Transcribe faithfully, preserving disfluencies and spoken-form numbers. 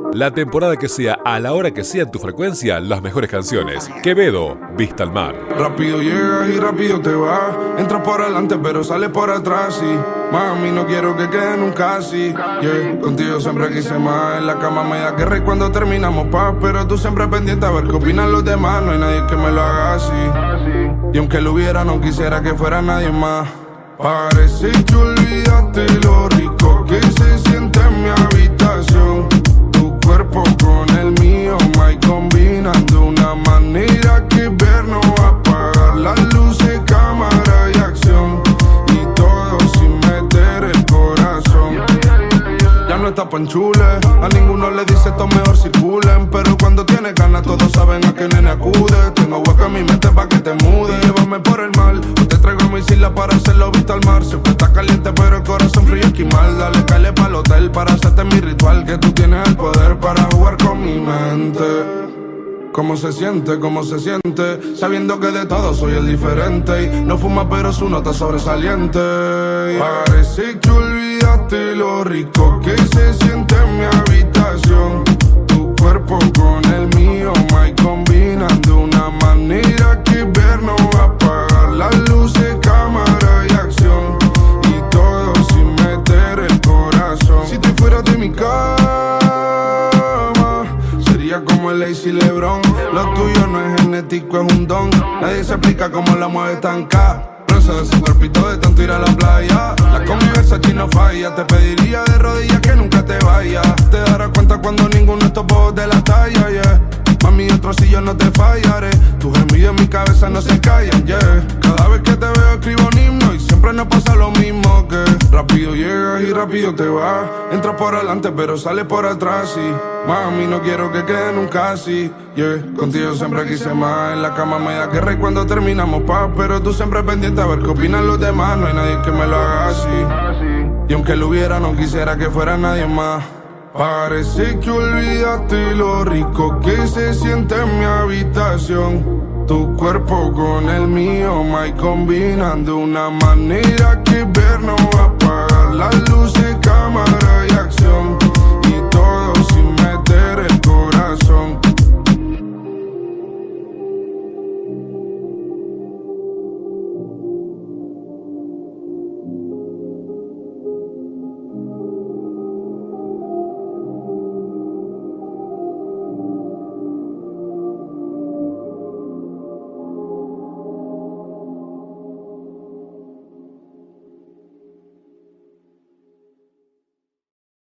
La temporada que sea, a la hora que sea en tu frecuencia, las mejores canciones. Quevedo, Vista al Mar. Rápido llegas y rápido te vas. Entras por adelante pero sales por atrás y mami, no quiero que quede nunca así. Yeah. Contigo siempre quise más. En la cama me da guerra y cuando terminamos paz. Pero tú siempre pendiente a ver qué opinan los demás. No hay nadie que me lo haga así. Y aunque lo hubiera, no quisiera que fuera nadie más. Parece que olvidaste lo rico que se siente en mi habitación. Tu cuerpo con el mío, my combinan de una manera que ver no va a apagar las luces, cámara y acción. Y todo sin meter el corazón. Ya no está panchule, a ninguno le dice esto mejor circulen. Pero cuando tienes ganas todos saben a qué nene acude. Tengo hueco en mi mente pa' que te mude. Llévame por el mal, o te traigo mis islas para hacerlo vista al mar. Siempre está caliente pero el corazón frío esquimal. Dale, cáele pa'l hotel para hacerte mi ritual. Que tú tienes el poder para jugar con mi mente. ¿Cómo se siente? ¿Cómo se siente? Sabiendo que de todo soy el diferente. Y no fuma pero su nota sobresaliente. Parece que olvidaste lo rico que se siente en mi habitación. Tu cuerpo con el mío, my combinan de una manera que ver no va a apagar las luces, cámara y acción. Y todo sin meter el corazón. Si te fueras de mi cama como el Lazy LeBron. Lo tuyo no es genético, es un don. Nadie se explica cómo la mueve tan ca. Bronce de su cuerpito de tanto ir a la playa. La convivencia aquí no falla. Te pediría de rodillas que nunca te vayas. Te darás cuenta cuando ninguno de estos bobos de la talla, yeah. Mami, otro si yo no te fallaré. Tus gemidos en mi cabeza no se callan, yeah. Cada vez que te veo escribo un himno y siempre nos pasa lo mismo que rápido llegas y rápido te vas. Entras por adelante pero sales por atrás y mami, no quiero que quede nunca así, yeah. Contigo siempre quise más. En la cama me da guerra y cuando terminamos paz. Pero tú siempre pendiente a ver qué opinan los demás. No hay nadie que me lo haga así. Y aunque lo hubiera, no quisiera que fuera nadie más. Parece que olvidaste lo rico que se siente en mi habitación. Tu cuerpo con el mío, my combinan de una manera que ver no va a apagar las luces,